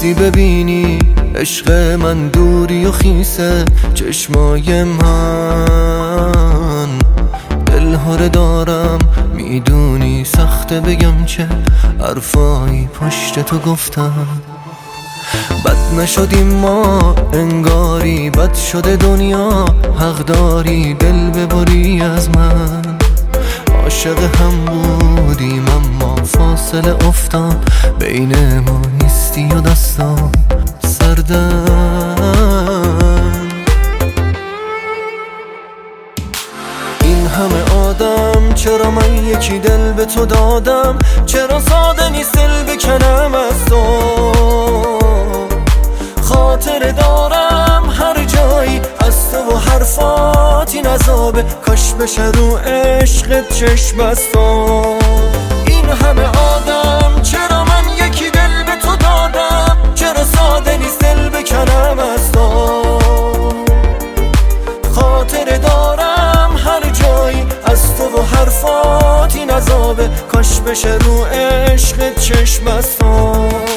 نیستی ببینی عشق من دوری و خیسه چشمای من. دلهره دارم میدونی سخته بگم چه حرفایی پشت تو گفتم. بد نشدیم ما انگاری بد شده دنیا، حق داری دل ببری از من. عاشق هم بودیم اما فاصله افتاد بین ما، نیستی و دستام سردن. این همه آدم چرا من یکی دل به تو دادم؟ چرا ساده نیست دل بکنم از تو؟ خاطر دارم هر جایی از تو و حرفات این عذابه، کاش بشه رو عشقت چشم از تو. این همه آدم چرا من یکی دل به تو دادم؟ چرا ساده نیست دل بکنم از تو؟ خاطر دارم هر جایی از تو و حرفات این عذابه، کاش بشه رو عشقت چشم از تو.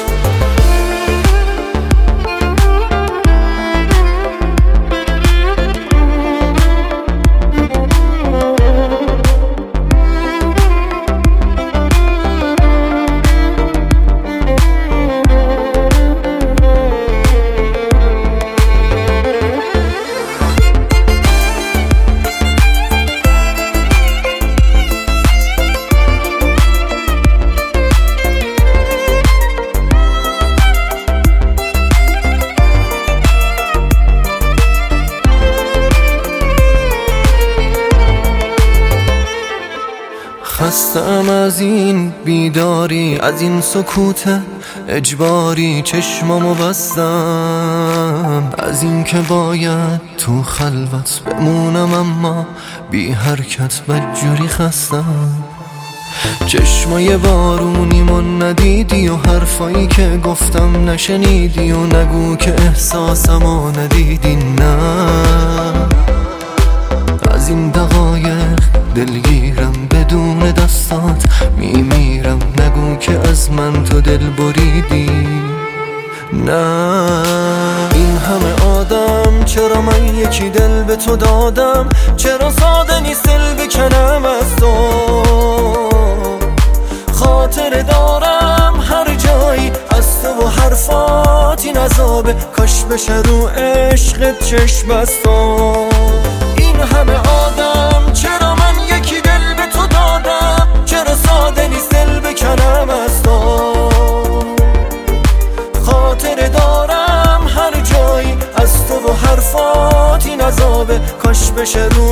خستم از این بیداری، از این سکوت اجباری، چشمامو بستم از این که باید تو خلوت بمونم اما بی حرکت بدجوری خستم. چشمای بارونیمو ندیدی و حرفایی که گفتم نشنیدی و نگو که احساسمو ندیدی. نه از این دقایق دلگیرم بدون دستات میمیرم، نگو که از من تو دل بریدی. نه این همه آدم چرا من یکی دل به تو دادم؟ چرا ساده نیست دل بکنم از تو؟ خاطر دارم هر جایی از تو و حرفات این عذابه، کاش بشه رو عشقت چشم از تو. این همه آدم چرا من یکی دل به تو دادم؟ چرا ساده نیست دل بکنم از تو؟ خاطر دارم هر جایی از تو و حرفات این عذابه، کاش بشه رو